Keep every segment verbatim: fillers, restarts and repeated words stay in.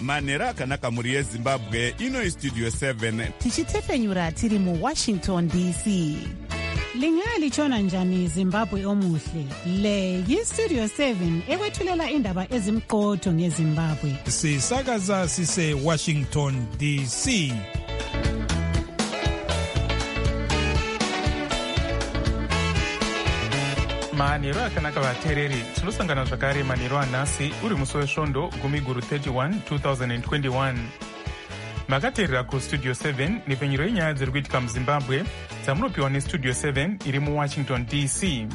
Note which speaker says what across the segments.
Speaker 1: manhero akanaka mhuri yezimbabwe. Ino Studio seven
Speaker 2: tichitepfenyura tiri muwashington D C. Lingalitshona njani Zimbabwe omuhle? Le yiStudio seven ekwethulela indaba ezimqotho ngeZimbabwe.
Speaker 3: Sisakaza sise Washington D C.
Speaker 4: manhero akanaka vateereri, tinosangana zvakare manhero anhasi uri musi wesvondo gumi guru thirty-one twenty twenty-one. Makateerera kuStudio seven nepfenyuro yenyaya dziri kuitika muZimbabwe dzamunopiwa neStudio seven iri muWashington D C.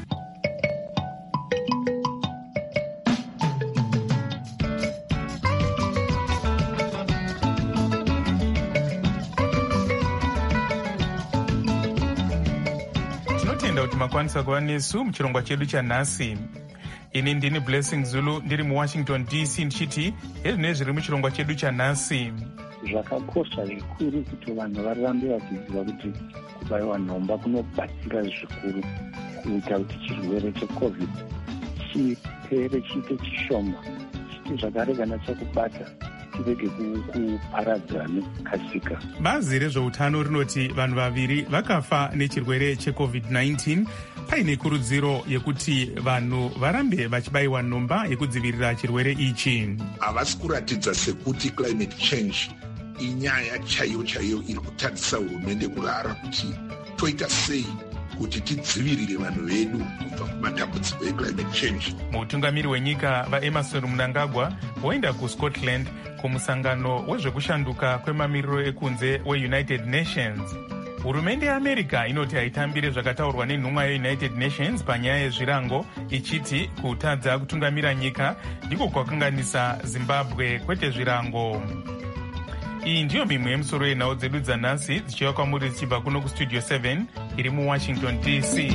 Speaker 4: Tinotenda kuti makwanisa kuva nesu muchirongwa chedu chanhasi. Ini ndini Blessing Zulu ndiri muWashington D C ndichiti hezvinezvi zviri muchirongwa chedu chanhasi.
Speaker 5: Zvakakosha zvikuru kuti vanhu varambe vachiziva kuti kubaiwa nhomba kunobatsira zvikuru kuita kuti chirwere cheCovid chipere chiite chishoma, chiti zvakare kana chakubata chirege kuparadza nekukasika.
Speaker 4: Bazi rezveutano rinoti vanhu vaviri vakafa nechirwere cheCovid nineteen paine kurudziro yekuti vanhu varambe vachibayiwa nhomba yekudzivirira chirwere ichi.
Speaker 6: Havasi kuratidza sekuti climate change inyaya chaiyo chaiyo iri kutadzisa hurumende kurara kuti toita sei kuti tidzivirire vanhu vedu kubva kumatambudziko eclimate change.
Speaker 4: Mutungamiri wenyika vaEmerson Mnangagwa voenda kuScotland kumusangano wezvekushanduka kwemamiriro ekunze weUnited Nations. Hurumende yeAmerica inoti haitambire zvakataurwa nenhumwa yeUnited Nations panyaya yezvirango, ichiti kutadza kutungamira nyika ndiko kwakanganisa Zimbabwe kwete zvirango. Iyi ndiyo mimwe yemusoro yenhau dzedu dzanhasi dzichiva kwamuri dzichibva kuno kuStudio seven iri muWashington D C.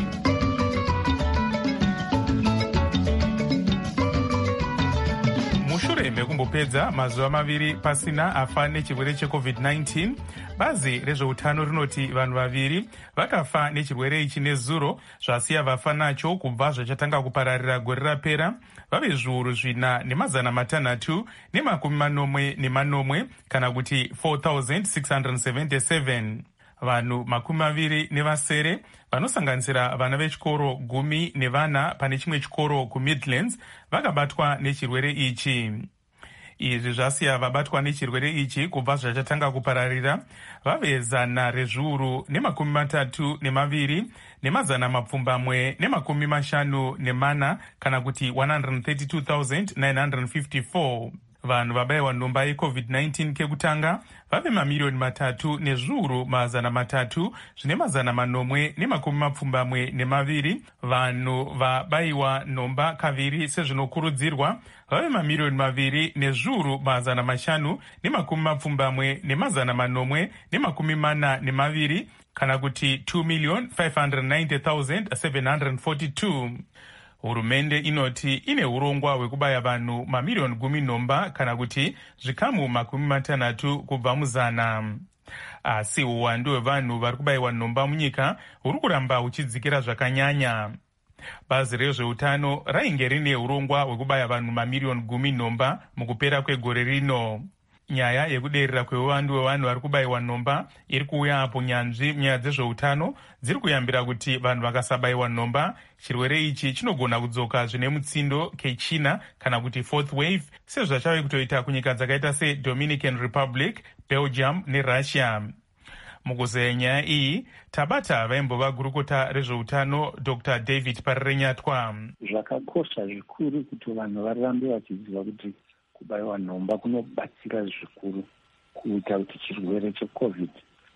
Speaker 4: Mushure mekumbopedza mazuva maviri pasina afa nechirwere cheCovid nineteen, bazi rezveutano rinoti vanhu vaviri vakafa nechirwere ichi nezuro, zvasiya vafa nacho kubva zvachatanga kupararira gore rapera vave zviuru zvina nemazana matanhatu nemakumi manomwe nemanomwe kana kuti four thousand six hundred seventy-seven. Vanhu makumi maviri nevasere vanosanganisira vana vechikoro gumi nevana pane chimwe chikoro kuMidlands vakabatwa nechirwere ichi. Izvi zvasiya vabatwa nechirwere ichi kubva zvachatanga kupararira vave zana rezviuru nemakumi matatu nemaviri nemazana mapfumbamwe nemakumi mashanu nemana kana kuti one hundred thirty-two thousand nine hundred fifty-four. Vanhu vabayiwa nhomba yeCovid nineteen kekutanga vave mamiriyoni matatu nezviuru mazana matatu zvine mazana manomwe nemakumi mapfumbamwe nemaviri. Vanhu vabayiwa nhomba kaviri sezvinokurudzirwa vave mamiriyoni maviri nezviuru mazana mashanu nemakumi mapfumbamwe nemazana manomwe nemakumi mana nemaviri kana kuti two million five hundred ninety thousand seven hundred forty-two. Hurumende inoti ine urongwa hwekubaya vanhu mamiriyoni gumi nhomba kana kuti zvikamu makumi matanhatu kubva muzana. Asi uwandu hwevanhu vari kubayiwa nhomba munyika huri kuramba huchidzikira zvakanyanya. Bazi rezveutano rainge rine urongwa hwekubaya vanhu mamiriyoni gumi nhomba mukupera kwegore rino. Nyaya yekuderera kweuwandu hwevanhu vari kubayiwa nhomba iri kuuya apo nyanzvi munyaya dzezveutano dziri kuyambira kuti vanhu vakasabayiwa nhomba chirwere ichi chinogona kudzoka zvine mutsindo kechina kana kuti fourth wave sezvachave kutoita kunyika dzakaita seDominican Republic, Belgium neRussia. Mukuzeya nyaya iyi tabata vaimbova gurukota rezveutano Doctor David Parirenyatwa.
Speaker 5: Zvakakosha zvikuru kuti vanhu varambe vachiziva kuti kubayiwa nhomba kunobatsira zvikuru kuita kuti chirwere cheCovid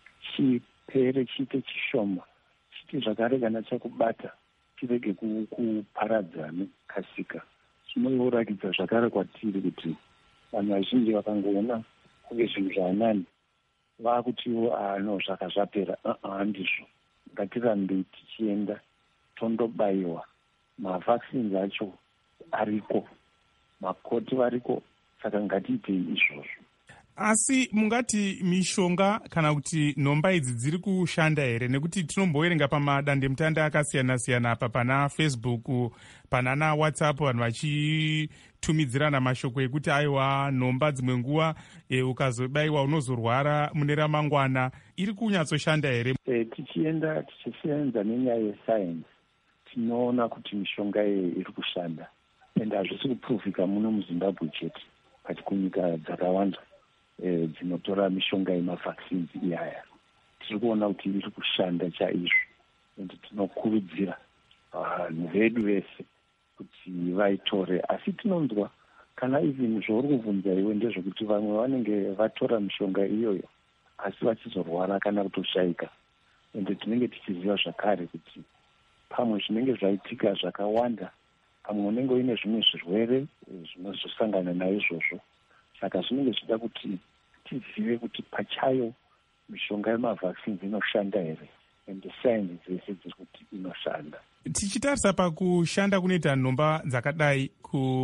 Speaker 5: chipere chiite chishoma, chiti zvakare kana chakubata chirege kuparadza nekukasika. Zvinoratidza zvakare kwatiri kuti vanhu vazhinji vakangoona kunge zvinhu zvanani vakutiwo ano zvaka zvapera. Handizvo, ngatirambe tichienda tondobayiwa. Mavaccines acho ariko, makoti variko, saka ngatiitei izvozvo.
Speaker 4: Asi mungati mishonga kana kuti nhomba idzi dziri kushanda here? Nekuti tinomboverenga pamadandemutande akasiyana-siyana apa pana Facebook, panana WhatsApp, vanhu vachitumidzirana mashoko ekuti aiwa nhomba dzimwe nguva e, ukazobayiwa unozorwara mune ramangwana. Iri kunyatsoshanda here?
Speaker 5: E, tichienda tichisenza nenyaya yesayensi tinoona kuti mishonga iyi iri kushanda, ende hazvisi kupuruvhika muno muZimbabwe chete, kati kunyika dzakawanda e, dzinotora mishonga yemavhaccines iyaya tiri kuona kuti iri kushanda chaizvo, ende tinokurudzira vanhu vedu vese kuti vaitore. Asi tinonzwa kana even zvauri kubvunza iwe ndezvekuti vamwe vanenge vatora mishonga iyoyo asi vachizorwara kana kutoshayika, ende tinenge tichiziva zvakare kuti pamwe zvinenge zvaitika zvakawanda, pamwe unenge uine zvimwe zvirwere zvinozosangana naizvozvo. Saka zvinenge zvida kuti tizive kuti pachayo mishonga yemavhaccines inoshanda here, ende sayensi dzese dziri kuti inoshanda.
Speaker 4: Tichitarisa pakushanda kunoita nhomba dzakadai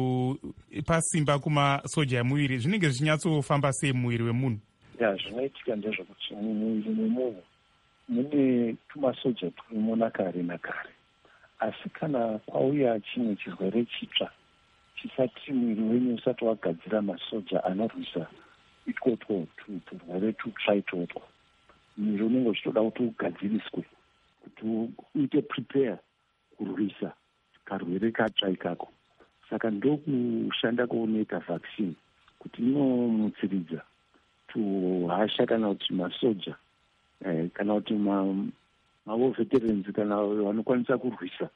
Speaker 4: pasimba kumasoja emuviri, zvinenge zvichinyatsofamba sei muviri wemunhu?
Speaker 5: Ya, zvinoitika ndezvekuti mumuviri memunhu mune tumasoja turimo nakare nakare, asi kana kwauya chimwe chirwere chitsva chisati mwiri wenyu usati wagadzira masoja anorwisa itwotwo turwere tutsva itwotwo, mwiri unenge uchitoda kuti ugadziriswe kuti uite prepare kurwisa karwere katsva ikako. Saka ndokushanda kwounoita vaccine, kuti inomutsiridza tuhasha kana kuti masoja eh, kana kuti mavo veterans kana vanokwanisa kurwisa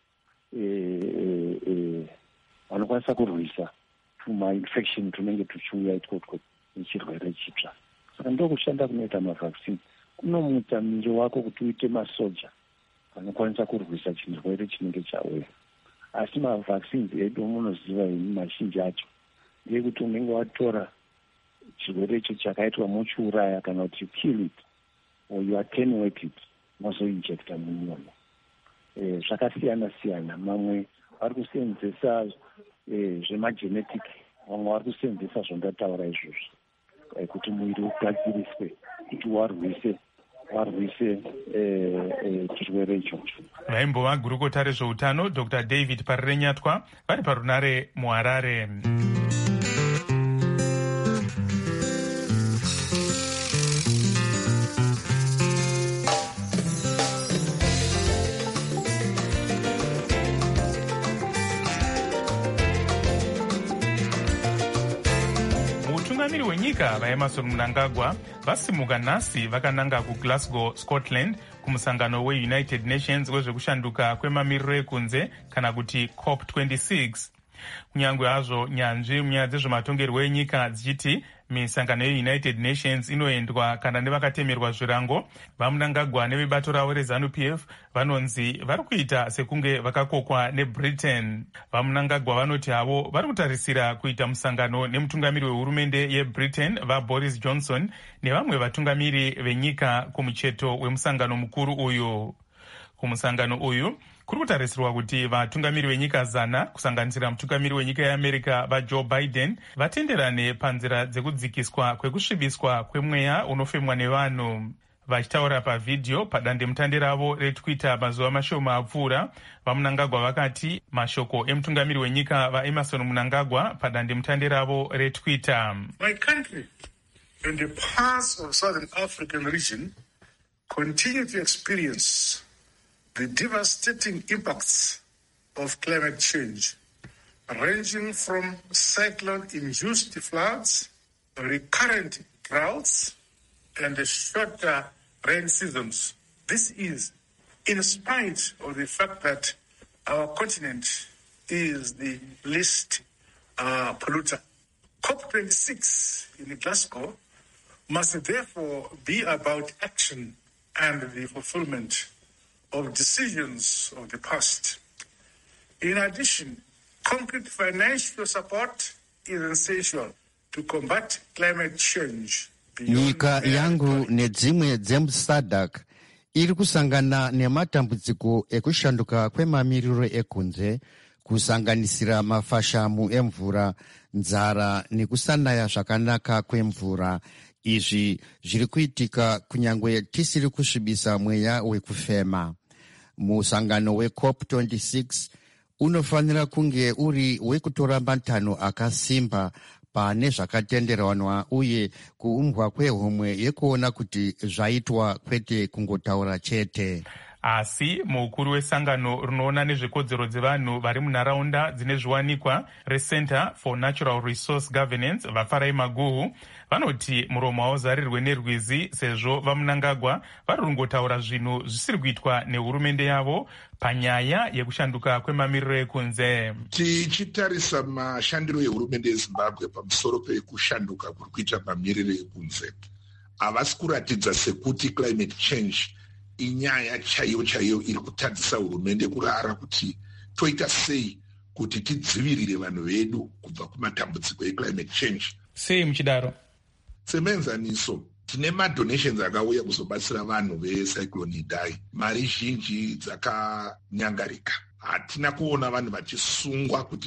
Speaker 5: eh, eh, vanokwanisa kurwisa tumainfection tunenge tuchiuya itwotwo nechirwere chitsva. Saka ndokushanda kunoita mavaccine, kunomuta mwiri wako kuti uite masoja vanokwanisa kurwisa chirwere chinenge chauya. Asi mavaccines edu munoziva ini mazhinji acho ndeyekuti unenge watora chirwere icho chakaitwa mochiuraya kana kuti kill it or you attenuate it mozoinjecta mumunhu. E, zvakasiyana siyana, mamwe vari kusenzesa e, zvemagenetic, mamwe vari kusenzesa zvandataura izvozvo e, kuti mwiri ugadziriswe kuti warwise warwise chirwere ichocho.
Speaker 4: Vaimbova gurukota rezveutano Dr David Parirenyatwa vari parunare muHarare. Mutungamiri wenyika vaEmmerson Mnangagwa vasimuka nhasi vakananga kuGlasgow, Scotland, kumusangano weUnited Nations wezvekushanduka kwemamiriro ekunze kana kuti COP twenty-six. Kunyangwe hazvo nyanzvi munyaya dzezvematongerwo enyika dzichiti misangano yeUnited Nations inoendwa kana nevakatemerwa zvirango, vaMnangagwa nevebato ravo reZANU P F vanonzi vari kuita sekunge vakakokwa neBritain. VaMnangagwa vanoti havo vari kutarisira kuita musangano nemutungamiri wehurumende yeBritain vaBoris Johnson nevamwe vatungamiri venyika kumucheto wemusangano mukuru uyu. Kumusangano uyu kuri kutarisirwa kuti vatungamiri venyika zana kusanganisira mutungamiri wenyika yeAmerica vaJoe Biden vatenderane panzira dzekudzikiswa kwekusvibiswa kwemweya unofemwa nevanhu. Vachitaura pavhidhiyo padandemutande ravo reTwitter mazuva mashoma apfuura, vaMnangagwa vakati mashoko emutungamiri wenyika vaEmmerson Mnangagwa padandemutande ravo reTwitter.
Speaker 7: My country and the parts of Southern African region continue to experience the devastating impacts of climate change, ranging from cyclone-induced floods, recurrent droughts, and the shorter rain seasons. This is in spite of the fact that our continent is the least uh, polluter. COP twenty-six in Glasgow must therefore be about action and the fulfillment of decisions of the past. In addition, concrete financial support is essential to combat climate change.
Speaker 8: Nyika yangu nedzimwe dzemuSADC iri kusangana nematambudziko ekushanduka kwemamiriro ekunze kusanganisira mafashamu emvura, nzara nekusanaya zvakanaka kwemvura. Izvi zviri kuitika kunyangwe tisiri kusvibisa mweya wekufema. Musangano weCOP twenty-six unofanira kunge uri wekutora matanho akasimba pane zvakatenderanwa uye kuumbwa kwehomwe yekuona kuti zvaitwa kwete kungotaura chete.
Speaker 4: Asi mukuru wesangano rinoona nezvekodzero dzevanhu vari munharaunda dzine zviwanikwa reCenter for Natural Resource Governance vafarai Maguhu vanoti muromo hauzarirwe nerwizi sezvo vaMnangagwa vari kungotaura zvinhu zvisiri kuitwa nehurumende yavo panyaya yekushanduka kwemamiriro ekunze.
Speaker 6: Tichitarisa mashandiro ehurumende yeZimbabwe pamusoro pekushanduka kuri kuita mamiriro ekunze, havasi kuratidza sekuti climate change inyaya chaiyo chaiyo iri kutadzisa hurumende kurara kuti toita sei kuti tidzivirire vanhu vedu kubva kumatambudziko eclimate change.
Speaker 4: Sei muchidaro?
Speaker 6: Semenzaniso, tine madonations akauya kuzobatsira vanhu vecyclone Idai. Mari zhinji dzakanyangarika. Hatina kuona vanhu vachisungwa kuti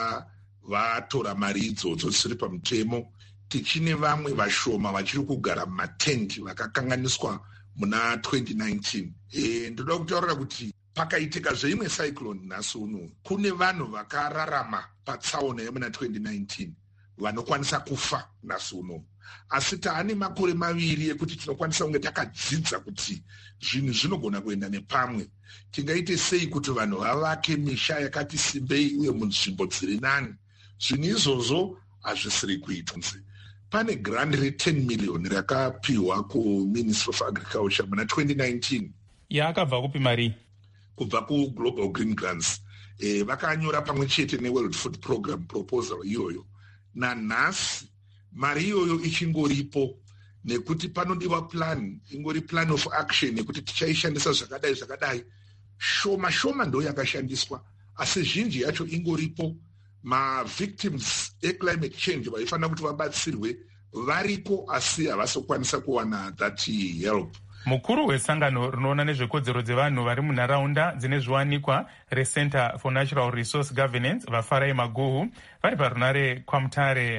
Speaker 6: vatora mari idzodzo dzisiri pamutemo. Tichine vamwe vashoma vachiri kugara mumatenti vakakanganiswa muna twenty nineteen. E, ndoda kutaurira kuti pakaitika zveimwe cyclone nhasi uno kune vanhu vakararama patsaona yemuna twenty nineteen vanokwanisa kufa nhasi uno. Asi taane makore maviri ekuti tinokwanisa kunge takadzidza kuti zvinhu zvinogona kuenda nepamwe. Tingaite sei kuti vanhu vavake misha yakati simbei uye munzvimbo dziri nani? Zvinhu izvozvo hazvisiri kuitwa. Pane grant re ten million rakapiwa kuMinistry of Agriculture muna twenty nineteen.
Speaker 4: Yakabva kupi mari?
Speaker 6: Kubva kuGlobal Green Grants. E, vakanyora pamwe chete neWorld Food Program proposal iyoyo. Nanhasi mari iyoyo ichingoripo nekuti panodiwa plan, ingori plan of action nekuti tichaishandisa zvakadai zvakadai. Shoma shoma ndo yakashandiswa, asi zhinji yacho ingoripo. Ma victims eclimate change vaifana kuti vabatsirwe varipo, asi havasokwanisa kuwana that help.
Speaker 4: Mukuru wesangano rinoona nezvekodzero dzevanhu vari munharaunda dzine zviwanikwa reCenter for Natural Resource Governance vafarai Maguhu vari parunare kwaMutare.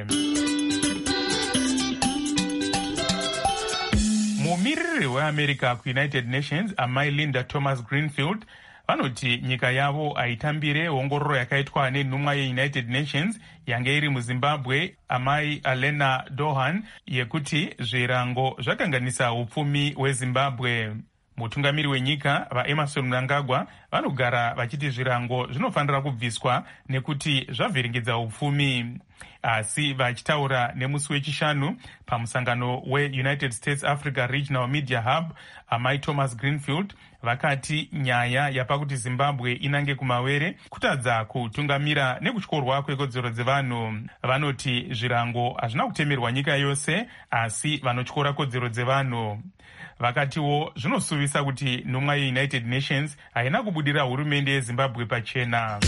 Speaker 4: Mumiriri weAmerica kuUnited Nations amai Linda Thomas Greenfield vanoti nyika yavo haitambire ongororo yakaitwa nenhumwa yeUnited Nations yange iri muZimbabwe amai Alena Dohan yekuti zvirango zvakanganisa upfumi hweZimbabwe. Mutungamiri wenyika vaEmerson Mnangagwa vanogara vachiti zvirango zvinofanira kubviswa nekuti zvavhiringidza upfumi. Asi vachitaura nemusi wechishanu pamusangano weUnited States Africa Regional Media Hub amai Thomas Greenfield vakati nyaya yapakuti Zimbabwe inange kumawere kutadza kutungamira nekutyorwa kwekodzero dzevanhu. Vanoti zvirango hazvina kutemerwa nyika yose, asi vanotyora kodzero dzevanhu. Vakatiwo zvinosuvisa kuti nhumwa yeUnited Nations haina kubudira hurumende yeZimbabwe pachena.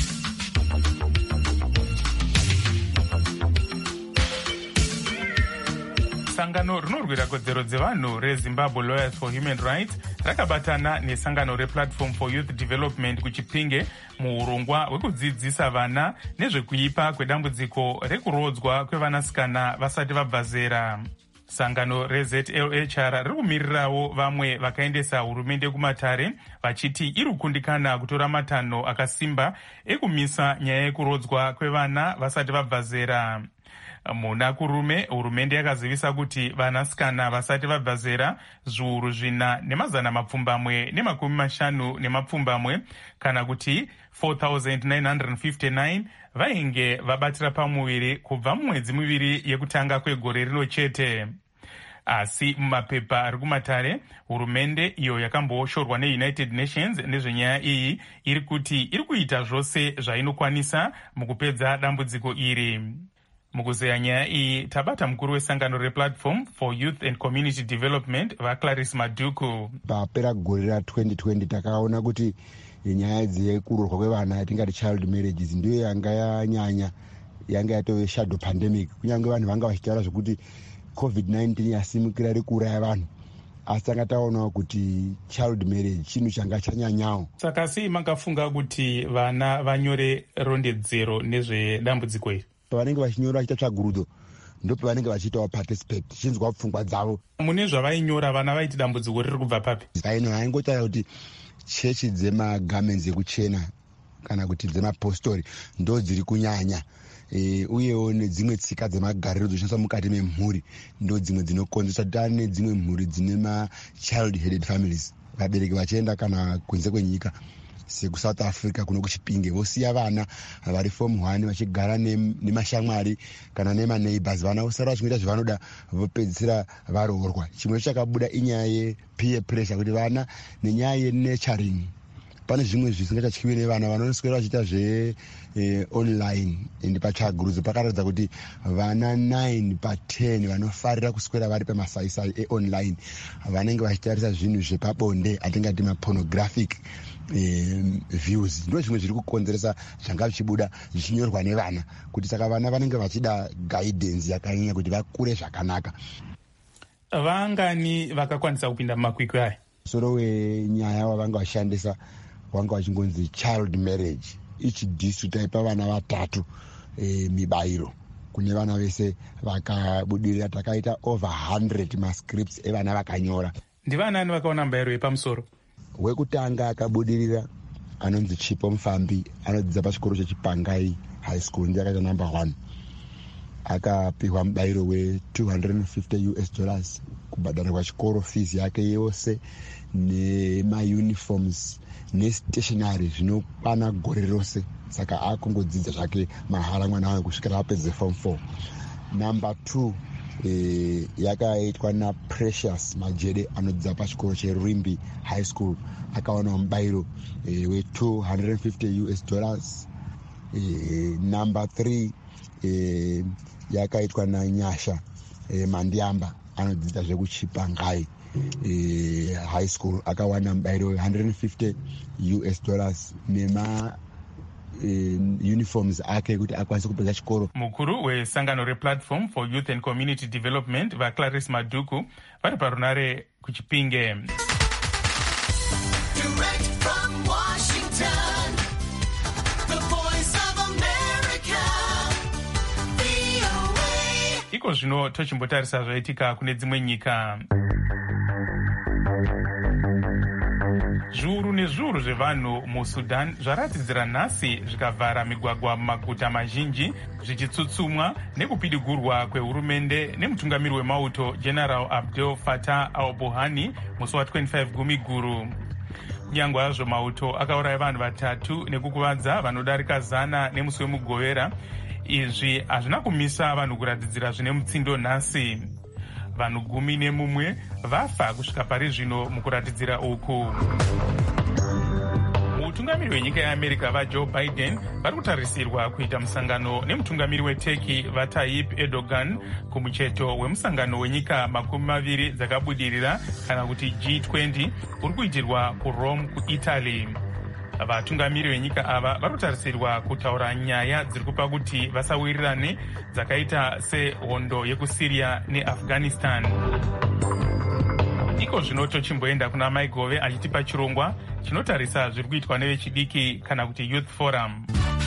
Speaker 4: Sangano rinorwira kodzero dzevanhu reZimbabwe Lawyers for Human Rights rakabatana nesangano rePlatform for Youth Development kuChipinge muurongwa hwekudzidzisa vana nezvekuipa kwedambudziko rekurodzwa kwevanasikana vasati vabva zera. Sangano reZ L H R riri kumirirawo vamwe vakaendesa hurumende kumatare vachiti iri kukundikana kutora matanho akasimba ekumisa nyaya yekurodzwa kwevana vasati vabva zera. Muna kurume hurumende yakazivisa kuti vanasikana vasati vabva zera zviuru zvina nemazana mapfumbamwe nemakumi mashanu nemapfumbamwe kana kuti four thousand nine hundred fifty-nine vainge vabatira pamuviri kubva mumwedzi miviri yekutanga kwegore rino chete. Asi mumapepa ari kumatare hurumende iyo yakamboshorwa neUnited Nations nezvenyaya iyi iri kuti iri kuita zvose zvainokwanisa mukupedza dambudziko iri. Mukuzeya nyaya iyi tabata mukuru wesangano rePlatform for Youth and Community Development vaClarice Maduku.
Speaker 9: Papera gore ra twenty twenty takaona kuti nyaya dzekuroorwa kwevana yatingati child marriages ndiyo yanga yanyanya, yanga yatove shadow pandemic. Kunyange vanhu vanga vachitaura zvokuti covid nineteen yasimukira iri kuuraya vanhu, asi tanga taonawo kuti child marriage chinhu changa chanyanyawo.
Speaker 4: Saka sei makafunga kuti vana vanyore rondedzero nezvedambudziko iri?
Speaker 9: Pavanenge vachinyora vachiita tsvagurudzo ndo pavanenge vachiitawo participate chinzwa pfungwa dzavo.
Speaker 4: Mune zvavainyora vana vaiti dambudziko riri kubva papi?
Speaker 9: Vaino vaingotaura kuti chechi dzemagamens ekuchena kana kuti dzemapostori ndo dziri kunyanya. E, uyewo nedzimwe tsika dzemagariro dzoshandiswa mukati memhuri ndo dzimwe dzinokonzesa kuti ane dzimwe mhuri dzine machild headed families, vabereki vachienda kana kunze kwenyika sekusouth africa kuno kuchipinge vosiya vana vari form one vachigara nemashamwari kana nemaneighbors, vana vosara vachinoita zvavanoda vopedzisira varoorwa. Chimwe chakabuda inyaya yepeer pressure kuti vana nenyaya yenaturing pane zvimwe zvisingachatyiwi nevana vanoswera vachiita zve eh, online ende patsvagurudzo pakaratidza kuti vana nine pa ten vanofarira kuswera vari pamasaisai eonline vanenge vachitarisa zvinhu zvepabonde atingati mapornographic eh, views. Ndo zvimwe zviri kukonzeresa zvanga zvichibuda zvichinyorwa nevana kuti saka vana vanenge vachida guidance yakanyanya kuti vakure zvakanaka.
Speaker 4: Vangani vakakwanisa kupinda mumakwikwi aya?
Speaker 9: Soro wenyaya wavanga vashandisa wanga wachingonzi child marriage. Each district aipa vana vatatu e, mibairo kune vana vese vakabudirira. Takaita over one hundred mascripts evana vakanyora.
Speaker 4: Ndivanani vakaona mubairo wepamusoro?
Speaker 9: Wekutanga akabudirira anonzi Chipo Mufambi, anodzidza pachikoro cheChipangai high school, ndiye akaita number one. Akapiwa mubairo we two hundred fifty US dollars kubhadharirwa chikoro fees yake yose nemauniforms nestationary zvinokwana gore rose. Saka akungodzidza zvake mahara mwana wayo kusvikira apedze form four. Number two e, yakaitwa naPrecious Majede anodzidza pachikoro cheRuimbi high school, akawana mubairo e, we two hundred fifty US dollars. E, number three e, yakaitwa naNyasha e, Mandiamba anodzidza zvekuChipangai e, high school, akawana mubairo one hundred fifty US dollars nema e, uniforms ake kuti akwanise kupedza chikoro.
Speaker 4: Mukuru wesangano rePlatform for Youth and Community Development vaClarice Maduku vari parunare kuChipinge. Iko zvino tochimbotarisa zvaitika kune dzimwe nyika. Zviuru nezviuru zvevanhu muSudan zvaratidzira nhasi zvikavhara migwagwa mumaguta mazhinji zvichitsutsumwa nekupidigurwa kwehurumende nemutungamiri wemauto General Abdel Fattah al-Burhani musi wa twenty-five gumi guru. Nyangwe hazvo mauto akauraya vanhu vatatu nekukuvadza vanodarika zana nemusi wemugovera, izvi hazvina kumisa vanhu kuratidzira zvine mutsindo nhasi. Vanhu gumi nemumwe vafa kusvika pari zvino mukuratidzira uku. Mutungamiri wenyika yeAmerica vaJoe Biden vari kutarisirwa kuita musangano nemutungamiri weTurkey vaTayyip Erdogan kumucheto wemusangano wenyika makumi maviri dzakabudirira kana kuti G twenty uri kuitirwa kuRome kuItaly. Vatungamiri venyika ava vari kutarisirwa kutaura nyaya dziri kupa kuti vasawirirane dzakaita sehondo yekuSyria neAfghanistan. Iko zvino tochimboenda kuna Maigove achitipa chirongwa chinotarisa zviri kuitwa nevechidiki kana kuti Youth Forum.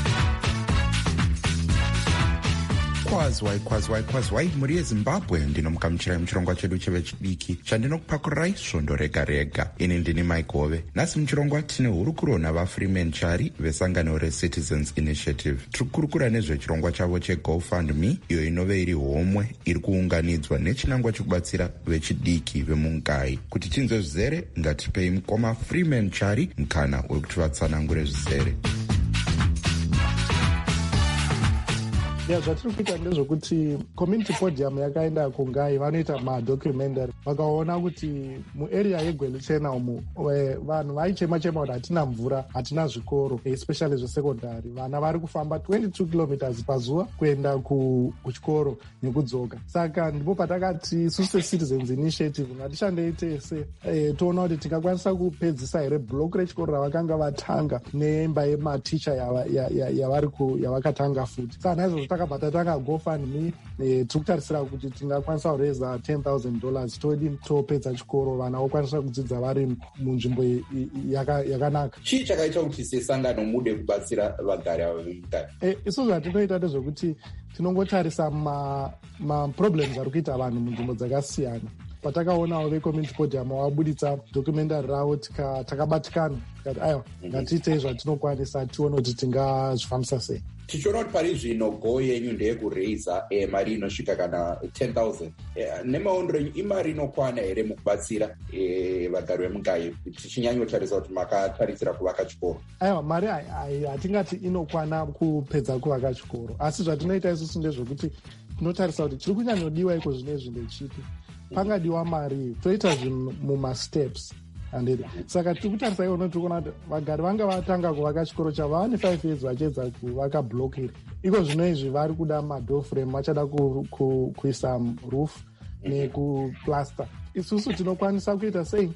Speaker 10: Kwazwai kwazwai kwazwai muri yeZimbabwe, ndinomukamuchirai muchirongwa chedu chevechidiki chandinokupakurai svondo rega rega. Ini ndini Maigove. Nhasi muchirongwa tine hurukuro navaFreeman Chari vesangano reCitizens Initiative. Tiri kukurukura nezvechirongwa chavo cheGoFundMe, iyo inove iri homwe iri kuunganidzwa nechinangwa chekubatsira vechidiki vemungai. Kuti tinzwe zvizere, ngatipei mukoma Freeman Chari mukana wekuti vatsanangure zvizere.
Speaker 11: ya zvatiri kuita ndezvokuti community podium yakaenda kungai vanoita madocumentary, vakaona kuti muarea yeGwelichena umu vanhu vaichema chema kuti hatina mvura, hatina zvikoro, especially zvesekondari. Vana vari kufamba twenty-two kilometers pazuva kuenda kuchikoro nekudzoka. Saka ndipo patakati isusu seCitizens Initiative ngatishandei tese e, toona kuti tingakwanisa kupedzisa here block rechikoro ravakanga vatanga neimba yematicha yavari yavakatanga futi. Saka naizvozvo takabva tatanga gofundme tiri kutarisira kuti tingakwanisa kureza ten thousand dollars todi topedza chikoro vana vokwanisa kudzidza vari munzvimbo yakanaka.
Speaker 10: chii chakaita kuti sesangano mude kubatsira vagari ava vemugari?
Speaker 11: isusu zvatinoita ndezvekuti tinongotarisa maproblems ari kuita vanhu munzvimbo dzakasiyana. Patakaonawo vecommunity podium vabuditsa documentary ravo takabatikana tikati aiwa ngatiitei zvatinokwanisa tione kuti tingazvifambisa sei.
Speaker 10: tichiona kuti pari zvino go yenyu ndeyekuraisa eh, mari inosvika kana ten thousand eh, nemaondero enyu imari inokwana here mukubatsira eh, vagari vemugai tichinyanyotarisa kuti makatarisira kuvaka chikoro?
Speaker 11: aiwa mari hatingati inokwana kupedza kuvaka chikoro, asi zvatinoita isusu ndezvekuti tinotarisa kuti tiri kunyanyodiwa iko zvinezvi ndechipi, pangadiwa mari toita zvinhu mumasteps andiri. Saka tiri kutarisa iwono tiri kuona kuti vagari vanga vatanga kuvaka chikoro chavo vane five years vachiedza kuvaka block iri. Iko zvino izvi vari kuda madoor frame, vachada kuisa roof nekuplaster. Isusu tinokwanisa kuita sei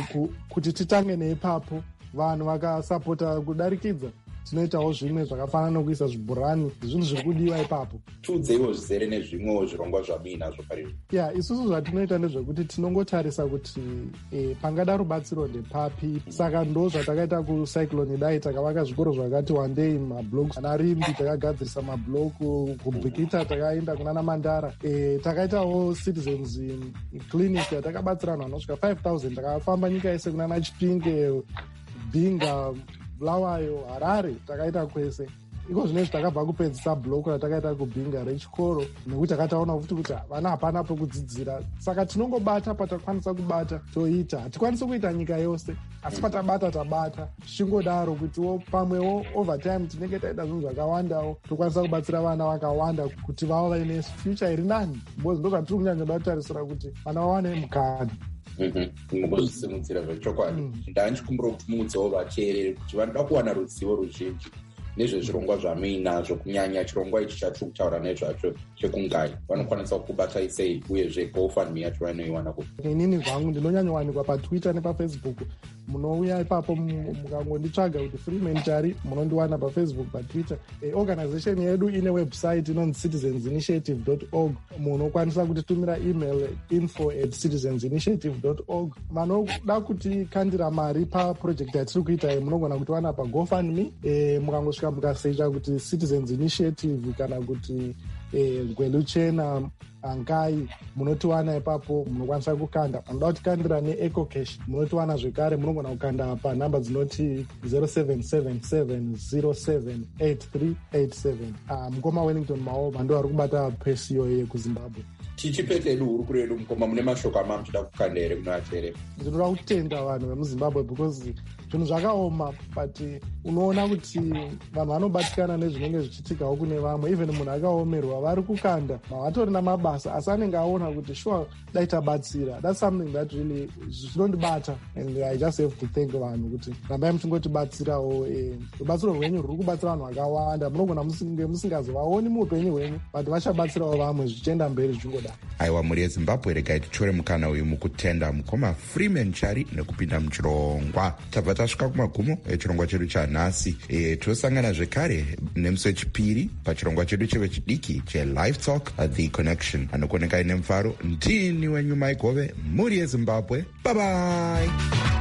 Speaker 11: kuti titange neipapo, vanhu vakasapota kudarikidza tinoitawo zvimwe zvakafanana nokuisa zvibhurani, zvinhu zviri kudiwa ipapo.
Speaker 10: tiudzeiwo zvizere nezvimwewo zvirongwa zvamuinazvo parizvo.
Speaker 11: ya isusu zvatinoita ndezvekuti tinongotarisa kuti e, pangada rubatsiro ndepapi. Saka ndo zvatakaita kucyclone dai takavaka zvikoro zvakati one day mablock ana rimbi takagadzirisa mablock, kubhikita takaenda kunana Mandara. e, takaitawo citizens clinic yatakabatsira vanhu vanosvika five thousand takafamba nyika yese kunana Chipinge, Bhinga, Bulawayo, Harare takaita kwese. Iko zvinezvi takabva kupedzisa bloko ratakaita kubhinga rechikoro nekuti takataona futi kuti vana hapana pekudzidzira. Saka tinongobata patakwanisa kubata toita. Hatikwanisi kuita nyika yose, asi patabata tabata. Zvichingodaro kutiwo pamwewo overtime tinenge taita zvinhu zvakawandawo tokwanisa kubatsira vana vakawanda kuti vava vaine future iri nani. Because ndo zvatiri kunyanyoda kutarisira kuti vana vawane mukana.
Speaker 10: mungozvisimudzira zvechokwadi. ndanchikumbira kuti muudzewo vateereri kuti vanoda kuwana ruzivo ruzhinji nezvezvirongwa zvamuinazvo, kunyanya chirongwa ichi chatiri kutaura nezvacho chekungai vanokwanisa kubata sei, uyezve gofundme yacho vanoiwana kuti?
Speaker 11: inini zvangu ndinonyanyowanikwa patwitter nepafacebook. Munouya ipapo mukangonditsvaga kuti Freeman Chari munondiwana pafacebook, patwitter. E, organization yedu ine website inonzi citizens initiative dot org. Munokwanisa kutitumira email info at citizens initiative dot org. Vanoda kutikandira mari paproject yatiri kuita munogona kutiwana pagofundme. E, mukangosvika mukasecha kuti citizens initiative kana kuti e, gwelu chena angai munotiwana ipapo, munokwanisa kukanda. Munoda kutikandira neecocash munotiwana zvekare, munogona kukanda panhamba dzinoti zero seven seven seven zero seven eight three eight seven. Uh, mukoma Wellington Maoma ndo ari kubata presi iyo yekuZimbabwe.
Speaker 10: tichipete hurukuro yedu mukoma, mune mashoko amam tida kukanda here munoateerera?
Speaker 11: ndinoda kutenda vanhu vemuZimbabwe because zvinhu zvakaoma, but unoona kuti vanhu vanobatikana nezvinenge zvichitikawo kune vamwe. Even munhu akaomerwa vari kukanda, vatori namabasa asi anenge aona kuti sure dai tabatsira. That's something that really zvinondibata, and I just have to thank vanhu kuti rambai muchingotibatsirawo. Rubatsiro rwenyu ruri kubatsira vanhu vakawanda, munogona musingazovaoni muupenyu hwenyu, but vachabatsirawo vamwe zvichienda mberi zvichingoda.
Speaker 10: aiwa mhuri yeZimbabwe, regai titore mukana uyu mukutenda mukoma Freeman Chari nekupinda muchirongwa. tabva tasvika kumagumo echirongwa chedu chanhasi. e, tosangana zvekare nemusi wechipiri pachirongwa chedu chevechidiki chelive talk the connection. anokuonekai nemufaro ndini wenyu Maigove, mhuri yeZimbabwe. Bye bye.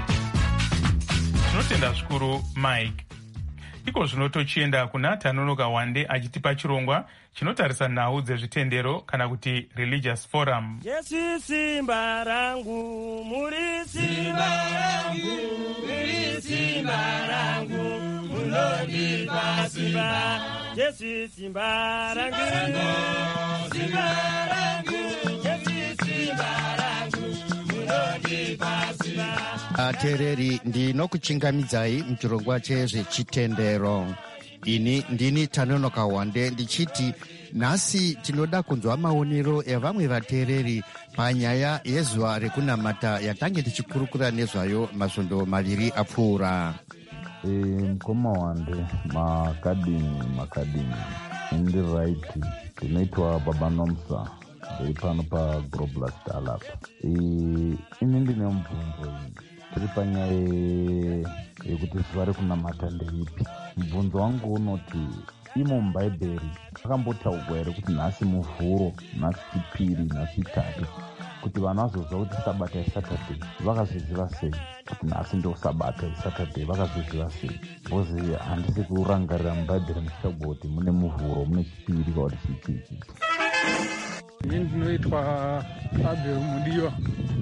Speaker 4: tinotenda zvikuru Mike. iko zvino tochienda kuna Tanonoka Wande achitipa chirongwa chinotarisa nhau dzezvitendero kana kuti religious forum.
Speaker 12: Jesu simba rangu, muri simba rangu, muri simba rangu, munondipa simba. Jesu simba rangu, simba rangu, Jesu simba rangu, munondipa simba.
Speaker 8: ateereri ndinokuchingamidzai muchirongwa chezvechitendero. ini ndini Tanonoka Wande ndichiti nhasi tinoda kunzwa maonero evamwe vateereri panyaya yezuva rekunamata yatange tichikurukura nezvayo masvondo maviri apfuura.
Speaker 13: E, mukoma Wande, makadini makadini indiraiti ndinoitwa Baba Nomsa ndiri pano paGlobal Star Lab. E, ini ndine mubvunzo iyi tiri panyaya yekuti zuva rekunamata ndeipi. Mubvunzo wangu unoti imo mubhaibheri akambotaurwa here kuti nhasi muvhuro, nhasi chipiri, nhasi chitatu, kuti vanhu vazozva kuti sabata isatadhei vakazviziva sei? Kuti nhasi ndo sabata isatadhei vakazviziva sei? Bhozi handisi kurangarira mubhaibheri muchitagwa kuti mune muvhuro, mune chipiri kana kuti chichii.
Speaker 14: Ini ndinoitwa Abel Mudiwa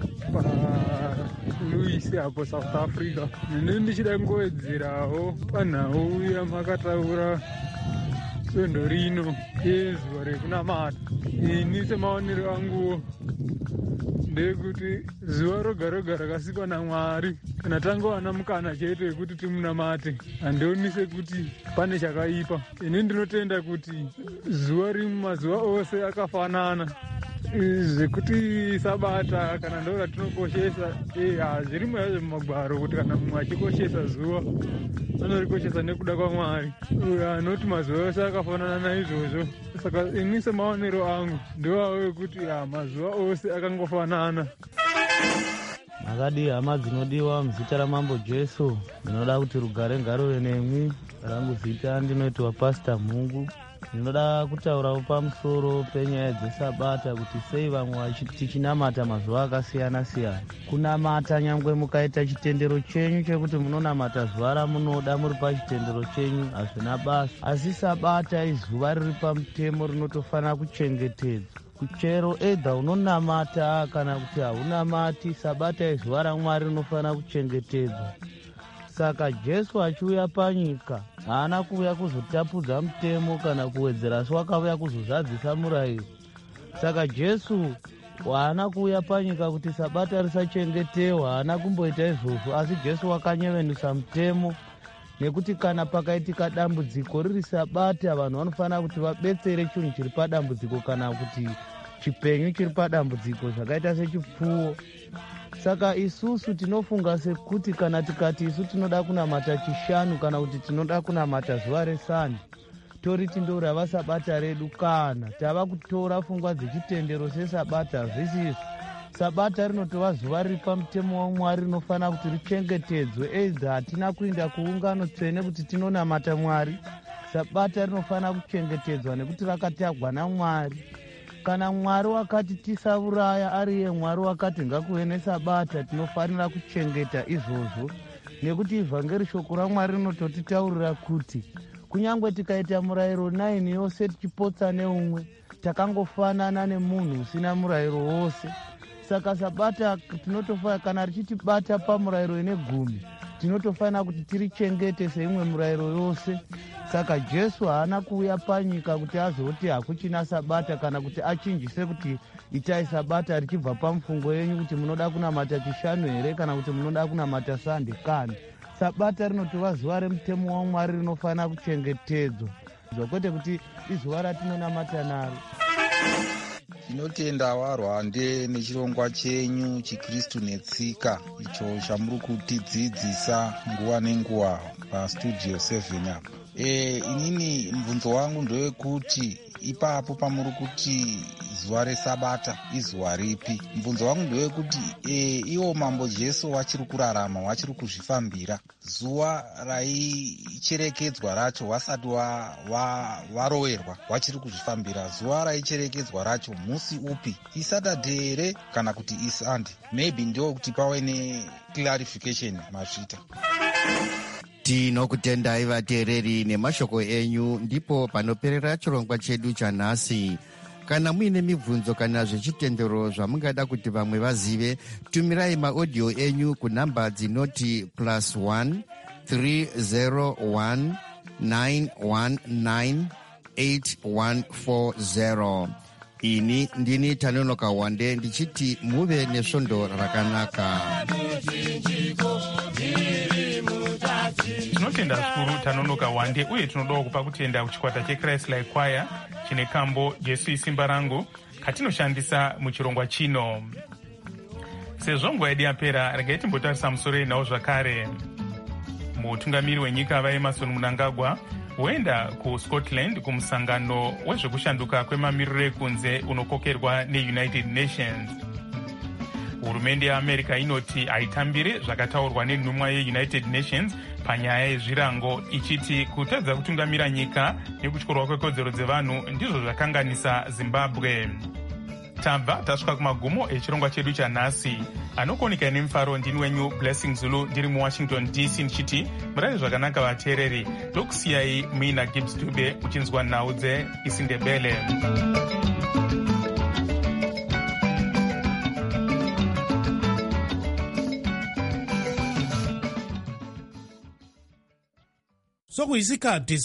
Speaker 14: paLuis apo South Africa. Ndini ndichida kungowedzerawo panhau yamakataura svondo rino yezuva rekunamata. Ini semaonero anguwo ndekuti zuva roga roga rakasikwa naMwari, kana tangowana mukana chete yekuti timunamate, handioni sekuti pane chakaipa. Ini ndinotenda kuti zuva riri mumazuva ose akafanana, zvekuti sabata kana ndo ratinokoshesa zvirimo yazvo mumagwaro kuti kana mumwe achikoshesa zuva anorikoshesa nekuda kwaMwari, anoti mazuva ose akafanana naizvozvo. Saka ini semaonero angu ndowawo ekuti mazuva ose akangofanana.
Speaker 15: Makadi hama dzinodiwa muzita ramambo Jesu, ndinoda kuti rugare ngaruve nemwi. Rangu zita ndinoitwa Pastor Mungu. Ndinoda kutaurawo pamusoro penyaya dzesabata, kuti sei vamwe tichinamata mazuva akasiyana siyana. Kunamata nyangwe mukaita chitendero chenyu chekuti munonamata zuva ramunoda muri pachitendero chenyu hazvina basa, asi sabata izuva riri pamutemo rinotofanira kuchengetedzwa. Kuchero edha unonamata kana kuti haunamati, sabata izuva raMwari rinofanira kuchengetedzwa. Saka Jesu achiuya panyika haana kuuya kuzotapudza mutemo kana kuwedzera, asi wakauya kuzozadzisa murayiro. Saka Jesu haana kuuya panyika kuti sabata risachengetewa, haana kumboita izvozvo, asi Jesu wakanyevenusa mutemo, nekuti kana pakaitika dambudziko riri sabata, vanhu vanofanira kuti vabetsere chinhu chiri padambudziko kana kuti chipenyu chiri padambudziko zvakaita sechipfuwo. Saka isusu tinofunga sekuti kana tikati isu tinoda kunamata chishanu kana kuti tinoda kunamata zuva resandi, toriti ndo rava sabata redu, kana tava kutora pfungwa dzechitendero sesabata. Zvisizvo, sabata rinotova zuva riri pamutemo waMwari rinofanira kuti richengetedzwe. Edza hatina kuinda kuungano tsvene kuti tinonamata Mwari, sabata rinofanira kuchengetedzwa nekuti rakatagwa naMwari. Kana Mwari wakati tisauraya, ariye Mwari wakati ngakuve nesabata, tinofanira kuchengeta izvozvo, nekuti ivhangeri shoko raMwari rinototitaurira kuti kunyangwe tikaita murayiro naini yose tichipotsa neumwe, takangofanana nemunhu usina murayiro wose. Saka sabata tinotofanira, kana richitibata pamurayiro ine gumi, tinotofanira kuti tirichengete seimwe murayiro yose. Saka Jesu haana kuuya panyika kuti azoti hakuchina sabata kana kuti achinjise kuti itai sabata richibva pamufungo yenyu kuti munoda kunamata chishanu here kana kuti munoda kunamata sande. Kana sabata rinotova zuva remutemo waMwari rinofanira kuchengetedzwa, kwete kuti izuva ratinonamata naro.
Speaker 16: Tinotenda warwande nechirongwa chenyu chiKristu netsika icho chamuri kutidzidzisa nguva nenguva pastudio seven apa. E, inini mvunzo wangu ndewekuti ipapo pamuri kuti zuva resabata izuva ripi? Mvunzo wangu ndewekuti e, iwo mambo Jesu wachiri kurarama, wachiri kuzvifambira, zuva raicherekedzwa racho wasati waroverwa wa, wachiri kuzvifambira, zuva raicherekedzwa racho musi upi? Isatadhe here kana kuti isande? Maybe ndio kuti pave neclarification mazvita.
Speaker 8: Tinokutendai vateereri nemashoko enyu. Ndipo panoperera chirongwa chedu chanhasi. Kana muine mibvunzo kana zvechitendero zvamungada kuti vamwe vazive, tumirai maaudio enyu kunhamba dzinoti plus one three zero one nine one nine eight one four zero. Ini ndini Tanonoka Wande ndichiti muve nesvondo rakanaka.
Speaker 4: Tinotenda zvikuru Tanonoka Wande, uye tinodawo kupa kutenda kuchikwata cheChrist Like Choir chine kambo Jesu isimba rangu katinoshandisa muchirongwa chino. Sezvo nguva yedu yapera, regai timbotarisa musoro nawo zvakare. Mutungamiri wenyika vaEmmerson Mnangagwa woenda kuScotland kumusangano wezvekushanduka kwemamiriro ekunze unokokerwa neUnited Nations. hurumende yeamerica inoti haitambire zvakataurwa nenhumwa yeunited nations panyaya yezvirango, ichiti kutadza kutungamira nyika nekutyorwa kwekodzero dzevanhu ndizvo zvakanganisa zimbabwe. Tabva tasvika kumagumo echirongwa chedu chanhasi. Anokonika nemufaro ndini wenyu Blessing Zulu ndiri muwashington D C ndichiti murari zvakanaka vateereri, ndokusiyai muina Gibbs Dube muchinzwa nhau dzeIsindebele.
Speaker 3: sokuyisikhathi